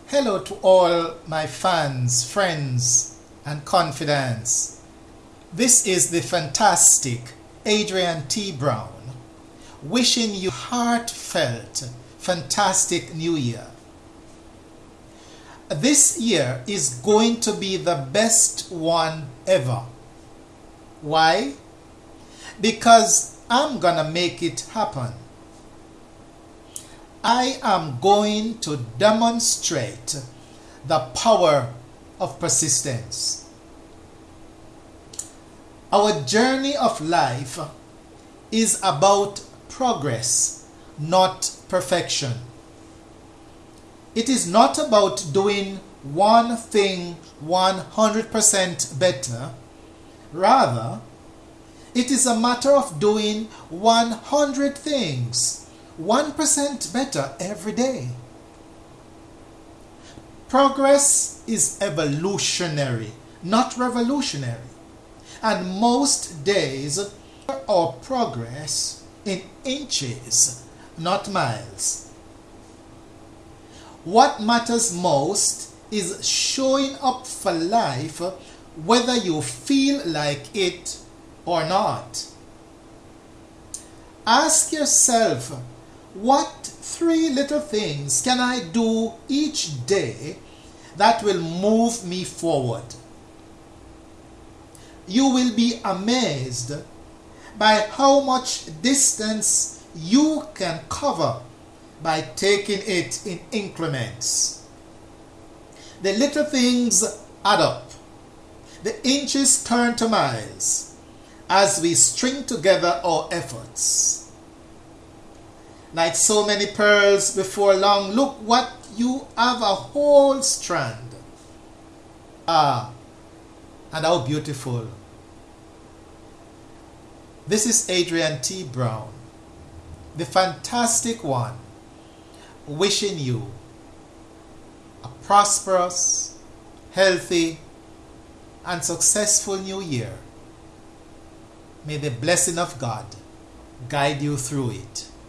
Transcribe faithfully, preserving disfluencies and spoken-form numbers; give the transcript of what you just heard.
Hello to all my fans, friends, and confidants. This is the fantastic Adrian T. Brown, wishing you heartfelt, fantastic New Year. This year is going to be the best one ever. Why? Because I'm gonna make it happen. I am going to demonstrate the power of persistence. Our journey of life is about progress, not perfection. It is not about doing one thing one hundred percent better. Rather, it is a matter of doing one hundred things one percent better every day. Progress is evolutionary, not revolutionary. And most days our progress in inches, not miles. What matters most is showing up for life whether you feel like it or not. Ask yourself, what three little things can I do each day that will move me forward? You will be amazed by how much distance you can cover by taking it in increments. The little things add up. The inches turn to miles as we string together our efforts. Like so many pearls before long, look what you have, a whole strand. Ah, and how beautiful. This is Adrian T. Brown, the fantastic one, wishing you a prosperous, healthy, and successful new year. May the blessing of God guide you through it.